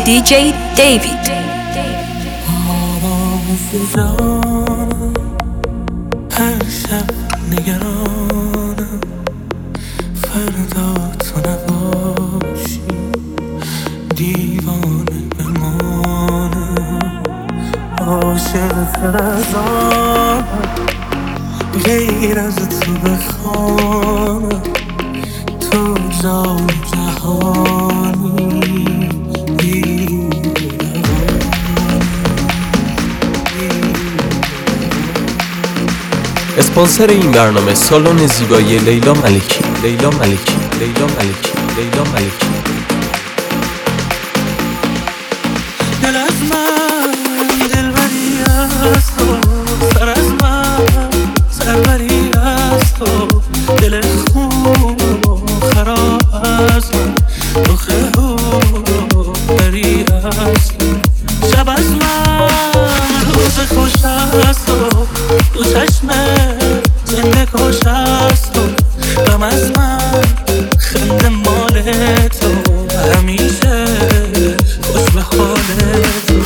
DJ David. هر شب نگرانم فردا تو نباشی، دیوانه بمانم، عاشق تر از آنم، غیر از تو بخوانم، تو جای جهانی. اسپانسر این برنامه سالن زیبایی لیلا ملکی. لیلا ملکی. لیلا ملکی. لیلا ملکی. دل از من دلبری از تو، سر از من سربری از تو، دل خوب و خراب از من، دخه بری از تو، شب از من روز خوش از تو، تو چشمه زنده کش از تو، غم از من خنده مال تو، همیشه خوش به حال تو.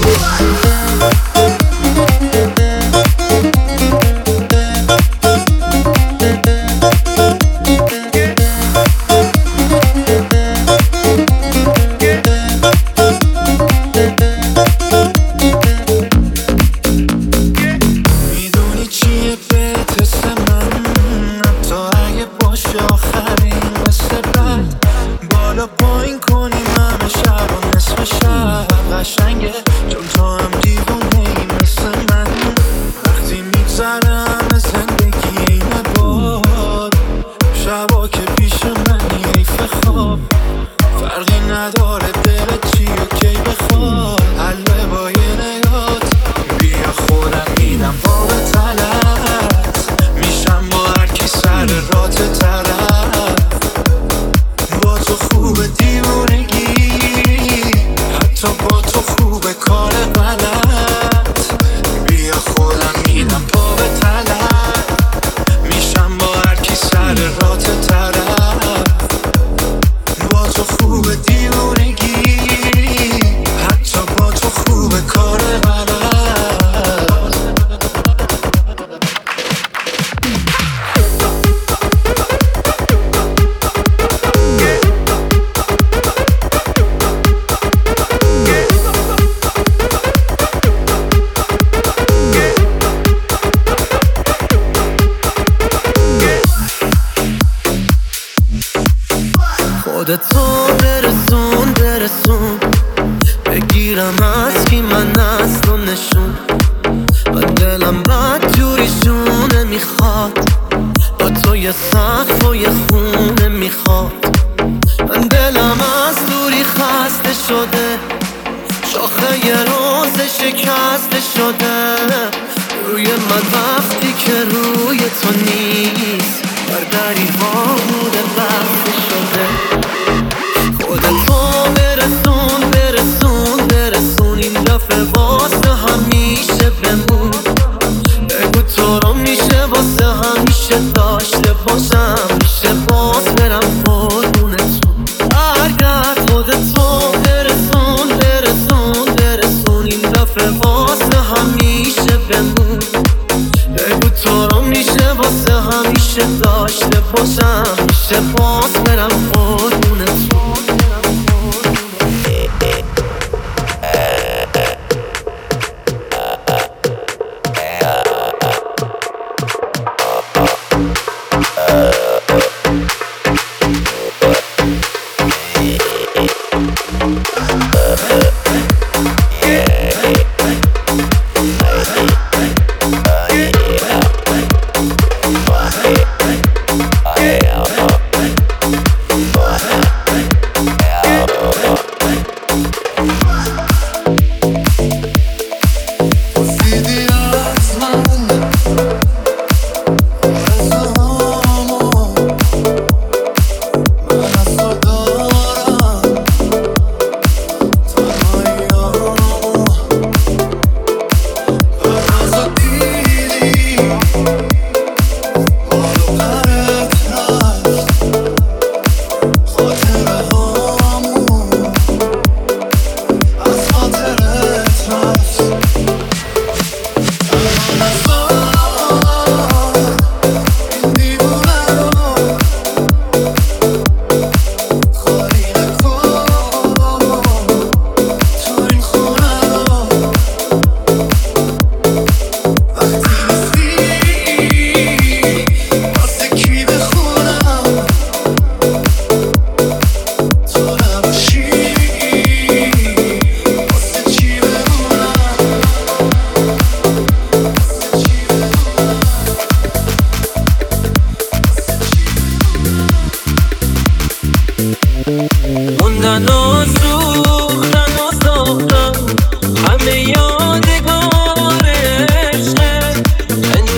خودتو برسون بگیرم از کی من اصل و نشون، من دلم بد جوری شونه میخواد، با تو یه سقف و یه خونه میخواد، من دلم از دوری خسته شده، شاخه یه روز شکسته شده، روی من وقتی که روی تو نیست، برداری ها بوده بسته شده. خودتو برسون این دفعه واسه همیشه بمون، بگو تو رو میشه واسه همیشه داشته باشم، میشه باز برم قربونتون. اگر خودتو برسون این دفعه واسه همیشه بمون، بگو تو رو میشه واسه همیشه داشته باشم، میشه باز برم قربونتون.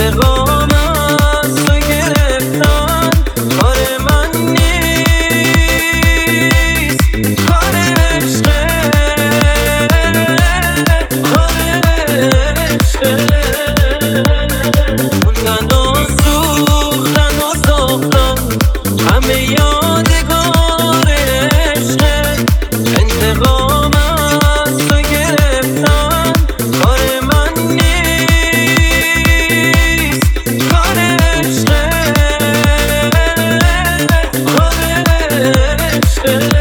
انتقام از تو گرفتن کار من نیست، کار عشقه، کار عشقه. موندن و سوختن و ساختن همه یادگار عشقه. انتقام از تو گرفتن کار من نیست، کار عشقه، کار عشقه.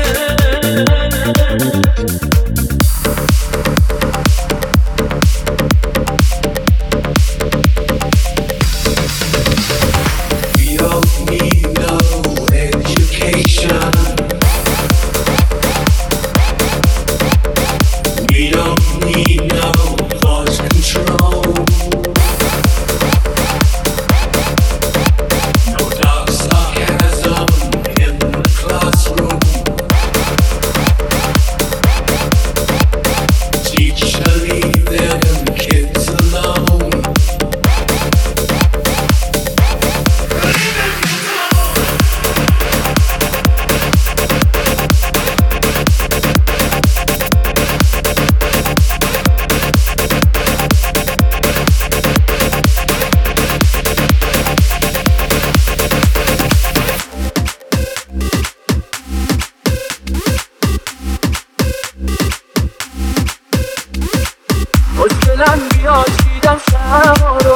خوشگلم بیا چیدم شما رو،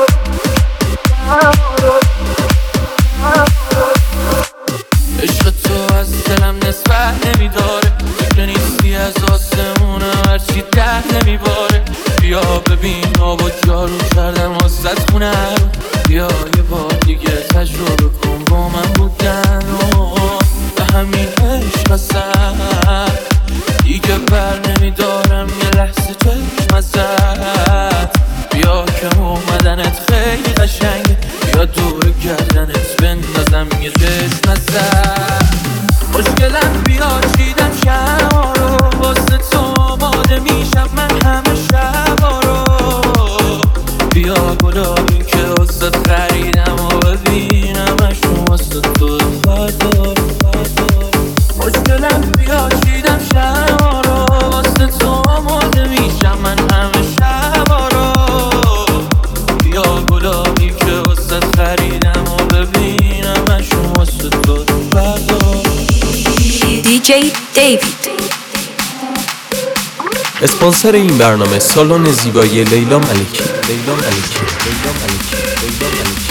عشق تو از دلم نسبت نمیداره، که نیستی از آسمونه هرچی ده نمیباره. بیا ببین آب و جارو کردم واسه خونه رو، بیا یه بار دیگه تجربه کن با من بودن و به همین عشق اصلا دیگه بر نمیدارم یه لحظه چشم ازت. بیا که اومدنت خیلی قشنگه، بیا دور گردنت بندازم یه چشم ازت. خوشگلم بیا چیدم شما رو، واسه تو آماده میشم من همه شبا رو. بیا گلابی که واسه خریدم و ببینمشون واسه تو فردا. خوشگلم بیا چیدم شما رو، واسه تو آماده میشم من همه شبا رو. بیا گلابی که واسه خریدم و ببینمشون واسه تو فردا. DJ David. اسپانسر این برنامه سالن زیبایی لیلا ملکی. لیلا ملکی. لیلا ملکی. لیلا ملکی.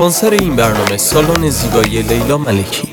اسپانسر این برنامه سالن زیبایی لیلا ملکی.